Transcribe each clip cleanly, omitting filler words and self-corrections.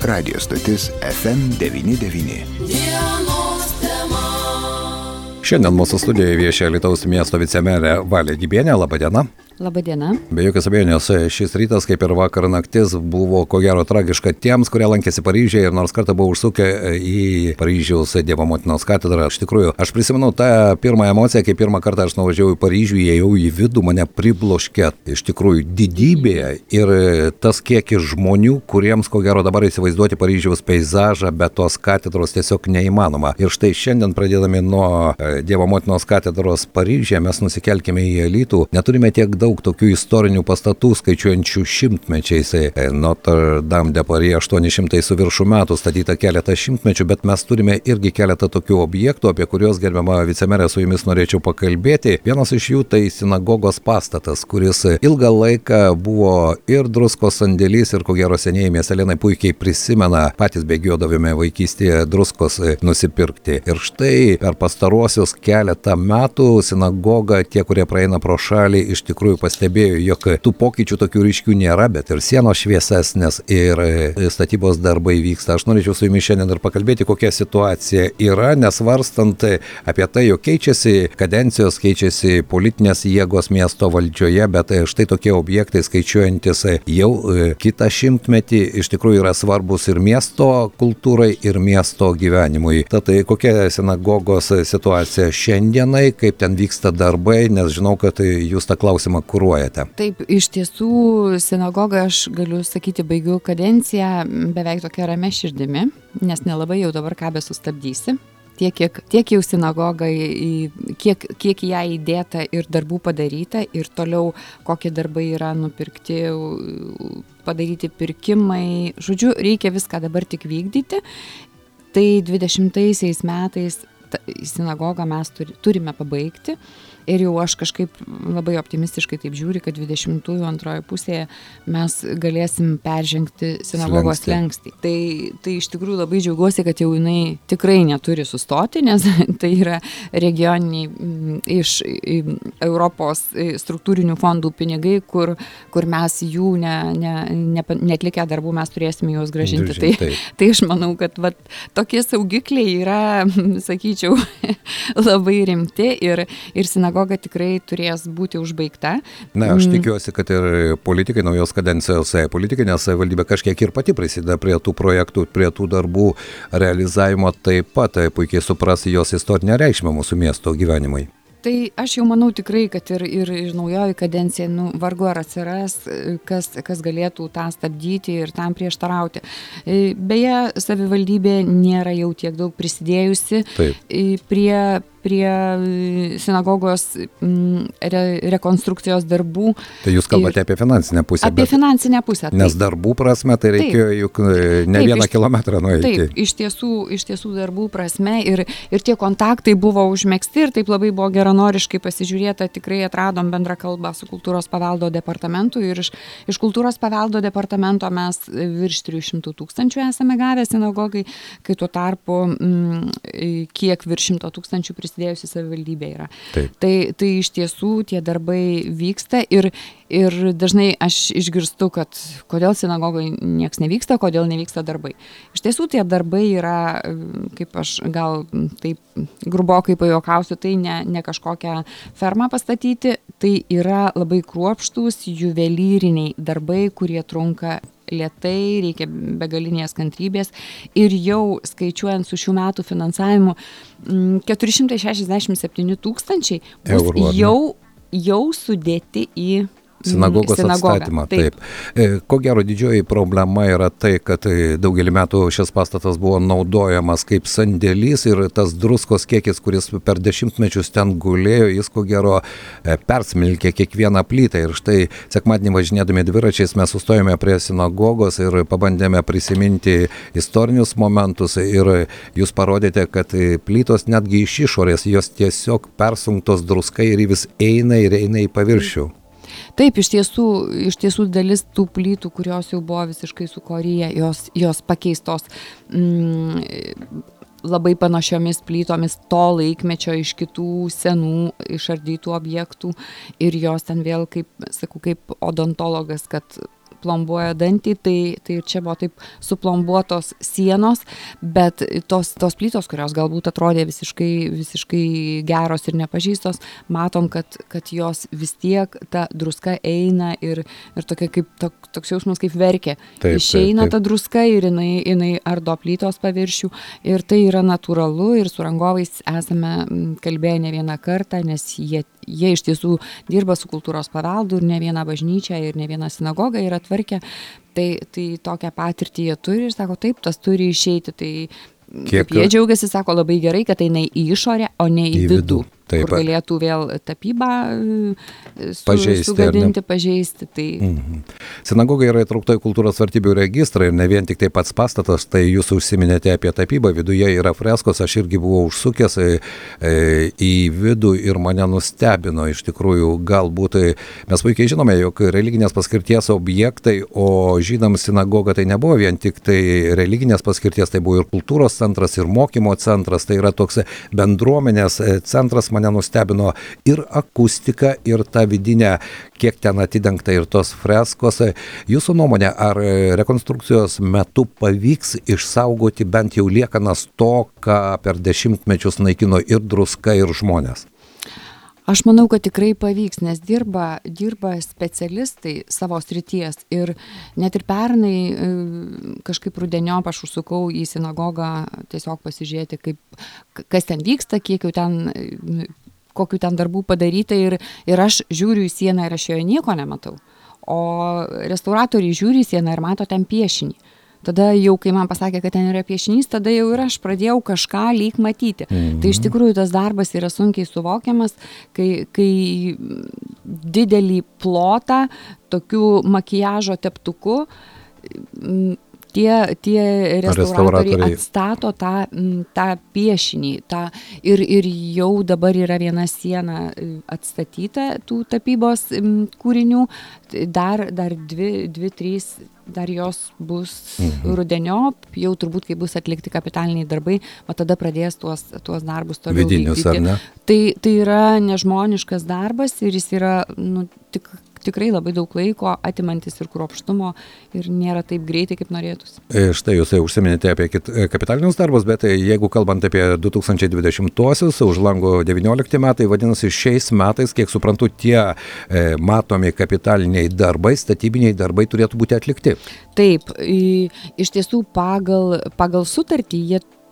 Radio stotis FM99. Šiandien mūsų studijoje viešia Alytaus miesto vicemerė Valė Gibienė. Labadiena. Labadiena. Be jokios abejonės, šis rytas, kaip ir vakar naktis, buvo ko gero tragiška tiems, kurie lankėsi Paryžiuje ir nors kartą buvo užsukę į Paryžiaus Dievo motinos katedrą. Iš tikrųjų, aš prisimenu tą pirmą emociją, kai pirmą kartą aš nuvažiavau į Paryžių, įėjau į vidų, mane pribloškė iš tikrųjų didybė ir tas kiekis žmonių, kuriems ko gero dabar įsivaizduoti Paryžiaus peizažą be tos katedros tiesiog neįmanoma. Ir štai šiandien pradėdami nuo Dievo motinos katedros Paryžiuje mes nusikelkime į Alytų. Neturime tiek daug tokių istorinių pastatų skaičiuojančių šimtmečiais. Notre Dame de Paris 800 su viršų metų statyta keletą šimtmečių, bet mes turime irgi keletą tokių objektų, apie kuriuos gerbiama vicemerė su jumis norėčiau pakalbėti. Vienas iš jų tai sinagogos pastatas, kuris ilgą laiką buvo ir druskos sandėlys ir ko gero senieji miestelėnai puikiai prisimena, patys bėgiodavome vaikystėje druskos nusipirkti. Ir štai per pastaruosius keletą metų sinagoga, tie, kurie praeina pro šalį, iš tikrųjų pastebėjo, jog tų pokyčių tokių ryškių nėra, bet ir sienos šviesesnės ir statybos darbai vyksta. Aš norėčiau su jumis šiandien ir pakalbėti, kokia situacija yra, nesvarstant apie tai, jog keičiasi kadencijos, keičiasi politinės jėgos miesto valdžioje, bet štai tokie objektai skaičiuojantis jau kitą šimtmetį iš tikrųjų yra svarbus ir miesto kultūrai, ir miesto gyvenimui. Tad kokia sinagogos situacija šiandienai, kaip ten vyksta darbai, nes žinau, kad jūs tą klausimą kuruojate. Taip, iš tiesų sinagogą aš galiu sakyti, baigiau kadenciją beveik tokia ramia širdimi, nes nelabai jau dabar ką besustabdysi. Tiek jau sinagogai, kiek ją įdėta ir darbų padaryta ir toliau kokie darbai yra nupirkti, padaryti pirkimai. Žodžiu, reikia viską dabar tik vykdyti. Tai 20 metais sinagogą mes turime pabaigti. Ir jau aš kažkaip labai optimistiškai taip žiūri, kad 20-ųjų antroje pusėje mes galėsim peržengti sinagogos slenkstį. Tai iš tikrųjų labai džiaugiuosi, kad jau jinai tikrai neturi sustoti, nes tai yra regioniniai iš Europos struktūrinių fondų pinigai, kur mes jų netlikę darbų mes turėsime juos gražinti. Tai aš manau, kad tokie saugikliai yra, sakyčiau, labai rimti ir sinagoga tikrai turės būti užbaigta. Na, aš tikiuosi, kad ir politikai, naujos kadencijos politikai, nes savivaldybė kažkiek ir pati prisideda prie tų projektų, prie tų darbų realizavimo, taip pat puikiai supras jos istorinę reikšmę mūsų miesto gyvenimui. Tai aš jau manau tikrai, kad ir naujoji kadencija, vargu ar atsiras, kas galėtų tą stabdyti ir tam prieštarauti. Beje, savivaldybė nėra jau tiek daug prisidėjusi prie sinagogos rekonstrukcijos darbų. Tai jūs kalbate apie finansinę pusę. Apie finansinę pusę. Nes darbų prasme tai reikėjo juk ne vieną kilometrą nueiti. Taip, iš tiesų darbų prasme ir tie kontaktai buvo užmegzti ir taip labai buvo geranoriškai pasižiūrėta, tikrai atradom bendrą kalbą su kultūros paveldo departamentu ir iš kultūros paveldo departamento mes virš 300 000 esame gavę sinagogai, kai tuo tarpu kiek virš 100 000 prisidėjusi savivaldybė yra. Tai iš tiesų tie darbai vyksta ir dažnai aš išgirstu, kad kodėl sinagogai nieks nevyksta, kodėl nevyksta darbai. Iš tiesų tie darbai yra, kaip aš gal taip grubokai pajuokausiu, tai ne kažkokią fermą pastatyti, tai yra labai kruopštūs juvelyriniai darbai, kurie trunka lėtai, reikia begalinės kantrybės ir jau skaičiuojant su šių metų finansavimu 467 000 bus jau sudėti į sinagogos atstatymą. Taip. Ko gero didžioji problema yra tai, kad daugelį metų šis pastatas buvo naudojamas kaip sandėlys ir tas druskos kiekis, kuris per dešimtmečius ten gulėjo, jis ko gero persmelkė kiekvieną plytą. Ir štai sekmadienį važinėdami dviračiais mes sustojome prie sinagogos ir pabandėme prisiminti istorinius momentus ir jūs parodėte, kad plytos netgi iš išorės, jos tiesiog persunktos druskai ir vis eina į paviršių. Taip, iš tiesų dalis tų plytų, kurios jau buvo visiškai sukoryje, jos pakeistos labai panašiomis plytomis to laikmečio iš kitų senų išardytų objektų ir jos ten vėl, kaip odontologas, kad plombuoja dantį, tai čia buvo taip suplombuotos sienos, bet tos plytos, kurios galbūt atrodė visiškai geros ir nepažįstos, matom, kad jos vis tiek ta druska eina ir tokia kaip toks jausmas kaip verkė. Išeina ta druska ir jinai ardo plytos paviršių ir tai yra natūralu ir su rangovais esame kalbėję ne vieną kartą, nes jie iš tiesų dirba su kultūros paveldu ir ne vieną bažnyčią ir ne vieną sinagogą yra tvarkę, tai tokią patirtį jie turi ir sako, taip, tas turi išeiti, tai kaip jie džiaugiasi, sako, labai gerai, kad eina į išorę, o ne į vidų. Taip, kur galėtų vėl tapybą sugadinti, pažeisti. Tai... Sinagoga yra įtraukta į kultūros vertybių registrą ir ne vien tik tai pats pastatas, tai jūs užsiminėte apie tapybą, viduje yra freskos, aš irgi buvau užsukęs į vidų ir mane nustebino, iš tikrųjų, galbūt mes puikiai žinome, jog religinės paskirties objektai, o žydams sinagoga tai nebuvo vien tik tai religinės paskirties, tai buvo ir kultūros centras, ir mokymo centras, tai yra toks bendruomenės centras. Mane nustebino ir akustika, ir ta vidinė, kiek ten atidengta ir tos freskos. Jūsų nuomonė, ar rekonstrukcijos metu pavyks išsaugoti bent jau liekanas to, ką per dešimtmečius naikino ir druska, ir žmonės? Aš manau, kad tikrai pavyks, nes dirba specialistai savo srities ir net ir pernai kažkaip rudeniop aš užsukau į sinagogą tiesiog pasižiūrėti, kas ten vyksta, kiek jau ten, kokių ten darbų padaryta ir aš žiūriu į sieną ir aš joje nieko nematau, o restauratoriai žiūri į sieną ir mato ten piešinį. Tada jau, kai man pasakė, kad ten yra piešinys, tada jau ir aš pradėjau kažką lyg matyti. Tai iš tikrųjų tas darbas yra sunkiai suvokiamas, kai didelį plotą, tokių makiažo teptukų, tie restauratoriai atstato tą piešinį. Ir jau dabar yra viena siena atstatyta tų tapybos kūrinių, dar dvi, trys, dar jos bus rudeniop, jau turbūt, kai bus atlikti kapitaliniai darbai, o tada pradės tuos darbus toliau vidinius, vykdyti. Ar ne? Tai yra nežmoniškas darbas ir jis yra tikrai labai daug laiko atimantis ir kruopštumo ir nėra taip greitai, kaip norėtųsi. Štai jūs užsiminėte apie kapitalinius darbus, bet jeigu kalbant apie 2020-osius, už lango 19 metai, vadinasi šiais metais, kiek suprantu, tie matomi kapitaliniai darbai, statybiniai darbai turėtų būti atlikti. Taip, iš tiesų pagal sutartį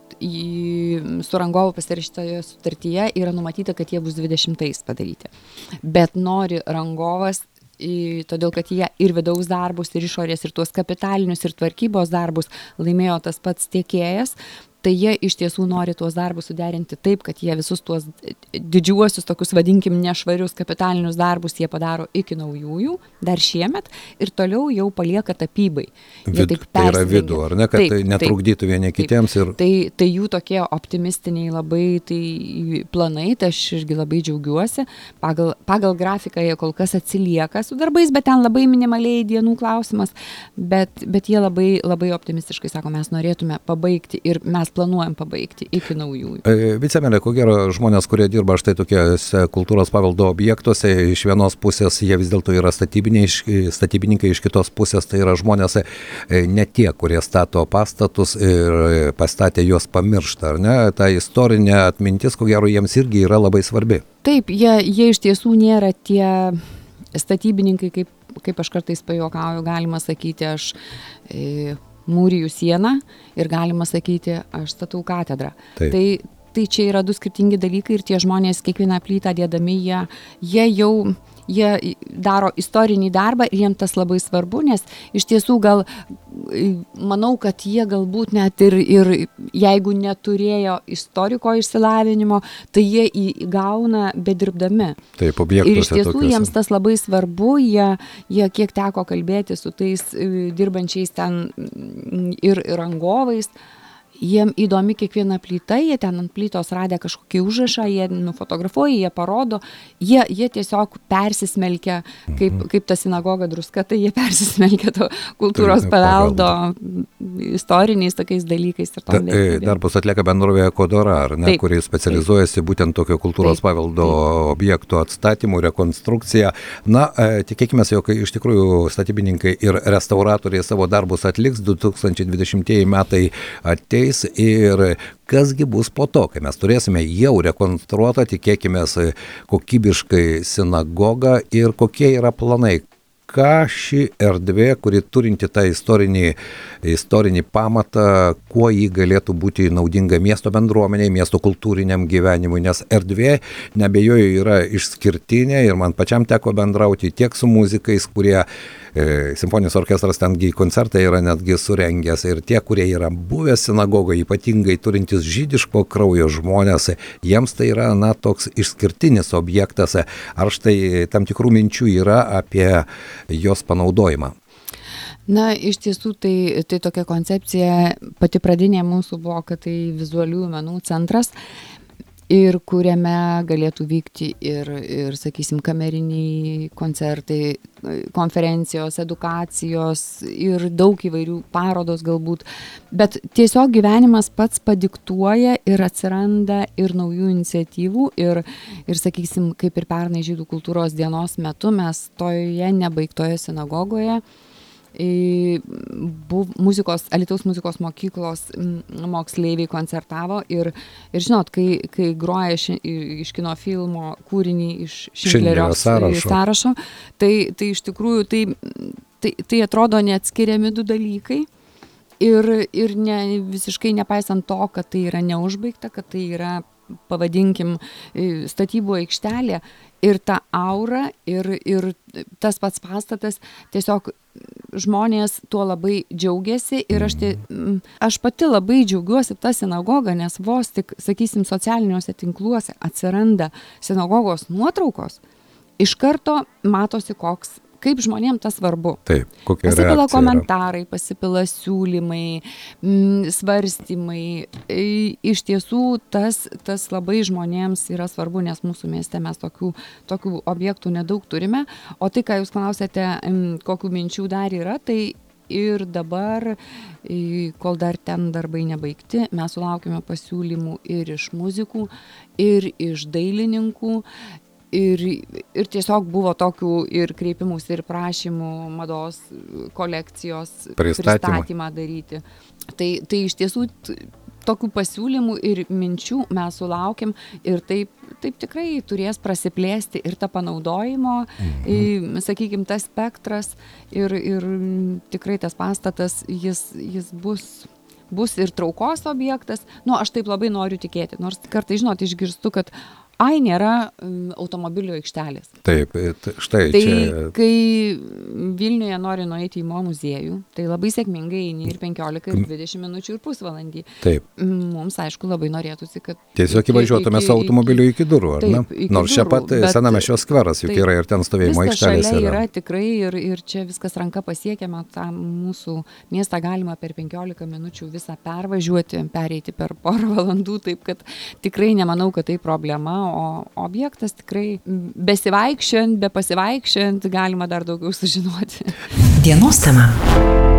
su rangovu pasirašytoje sutartyje yra numatyta, kad jie bus 20 padaryti. Bet nori rangovas, todėl kad jie ir vidaus darbus, ir išorės, ir tuos kapitalinius, ir tvarkybos darbus laimėjo tas pats tiekėjas, tai jie iš tiesų nori tuos darbus suderinti taip, kad jie visus tuos didžiuosius, tokius vadinkim nešvarius kapitalinius darbus jie padaro iki naujųjų, dar šiemet, ir toliau jau palieka tapybai. Tai yra vidų, ar ne, kad tai netrukdytų vieni kitiems? Tai jų tokie optimistiniai labai planai, tai aš irgi labai džiaugiuosi. Pagal grafiką jie kol kas atsilieka su darbais, bet ten labai minimaliai dienų klausimas, bet jie labai, labai optimistiškai sako, mes norėtume pabaigti ir mes planuojam pabaigti iki naujųjų. Vicemerė, ko gero žmonės, kurie dirba štai tokiuose kultūros paveldo objektuose, iš vienos pusės jie vis dėlto yra statybininkai, iš kitos pusės tai yra žmonės ne tie, kurie stato pastatus ir pastatė juos pamirštą, ar ne? Ta istorinė atmintis, ko gero, jiems irgi yra labai svarbi. Taip, jie iš tiesų nėra tie statybininkai, kaip aš kartais pajuokauju, galima sakyti, aš mūrijų sieną ir galima sakyti, aš statau katedrą. Tai čia yra du skirtingi dalykai ir tie žmonės kiekvieną plytą dėdami, jie daro istorinį darbą ir jiems tas labai svarbu, nes iš tiesų manau, kad jie galbūt net ir jeigu neturėjo istoriko išsilavinimo, tai jie įgauna bedirbdami. Taip, objektuose. Ir iš tiesų jiems tas labai svarbu, jie kiek teko kalbėti su tais dirbančiais ten ir rangovais, jiem įdomi kiekviena plyta, jie ten ant plytos radę kažkokį užrašą, jie nufotografuoja, jie parodo, jie tiesiog persismelkia, kaip ta sinagoga Druska, tai jie persismelkia to kultūros paveldo istoriniais tokiais dalykais. Dar bus atlieka bendrovė Kodora, ar ne, kuri specializuojasi būtent tokio kultūros paveldo objektų atstatymų, rekonstrukcija. Na, tikėkime, jog iš tikrųjų statybininkai ir restauratoriai savo darbus atliks, 2020 metai ateis ir kasgi bus po to, kai mes turėsime jau rekonstruotą, tikėkime, kokybiškai sinagogą ir kokie yra planai. Ką ši erdvė, kuri turinti tą istorinį pamatą, kuo jį galėtų būti naudinga miesto bendruomeniai, miesto kultūriniam gyvenimui, nes erdvė neabejoju yra išskirtinė ir man pačiam teko bendrauti tiek su muzikais, kurie simfoninis orkestras tengi koncertai yra netgi surengęs ir tie, kurie yra buvę sinagogoje, ypatingai turintys žydiško kraujo žmonės, jiems tai yra toks išskirtinis objektas. Ar štai tam tikrų minčių yra apie jos panaudojimą? Na, iš tiesų, tai tokia koncepcija, pati pradinė mūsų buvo, kad tai vizualiųjų menų centras, ir kuriame galėtų vykti ir sakysim, kameriniai koncertai, konferencijos, edukacijos ir daug įvairių parodos galbūt. Bet tiesiog gyvenimas pats padiktuoja ir atsiranda ir naujų iniciatyvų ir sakysim, kaip ir pernai Žydų kultūros dienos metu mes toje nebaigtoje sinagogoje Alytaus muzikos mokyklos moksleiviai koncertavo ir žinot, kai groja iš kino filmo kūrinį iš Šindlerio sąrašo, tai iš tikrųjų tai atrodo neatskiriami du dalykai ir visiškai nepaisant to, kad tai yra neužbaigta, kad tai yra, pavadinkim, statybų aikštelė ir ta aura ir tas pats pastatas, tiesiog žmonės tuo labai džiaugiasi ir aš pati labai džiaugiuosi tą sinagogą, nes vos tik, sakysim, socialiniuose tinkluose atsiranda sinagogos nuotraukos, iš karto matosi kaip žmonėms tas svarbu. Taip, kokia reakcija pasipila komentarai, pasipila siūlymai, svarstymai. Iš tiesų, tas labai žmonėms yra svarbu, nes mūsų mieste mes tokių objektų nedaug turime. O tai, ką jūs klausėte, kokių minčių dar yra, tai ir dabar, kol dar ten darbai nebaigti, mes sulaukime pasiūlymų ir iš muzikų, ir iš dailininkų. Ir tiesiog buvo tokių ir kreipimus, ir prašymų mados kolekcijos pristatymą daryti. Tai iš tiesų tokių pasiūlymų ir minčių mes sulaukiam ir taip tikrai turės prasiplėsti ir ta panaudojimo, sakykime, tas spektras ir tikrai tas pastatas, jis bus ir traukos objektas. Aš taip labai noriu tikėti, nors kartais, žinot, išgirstu, kad nėra automobilių aikštelės. Taip, štai tai čia. Kai Vilniuje nori nueiti į Mo muziejų, tai labai sėkmingai eini ir 15, ir 20 minučių, ir pusvalandį. Taip. Mums, aišku, labai norėtųsi, kad tiesiog įvažiuotume su automobiliu iki durų, ar ne? Nors čia pat Senamiesčio skveras, juk yra ir ten stovėjimo aikštelės. Viskas šalia yra tikrai ir čia viskas ranka pasiekiama, tą mūsų miestą galima per 15 minučių visą pervažiuoti, pereiti per porą valandų, taip kad tikrai nemanau, kad tai problema. O objektas tikrai be pasivaikščiant galima dar daugiau sužinoti. Dienos tema.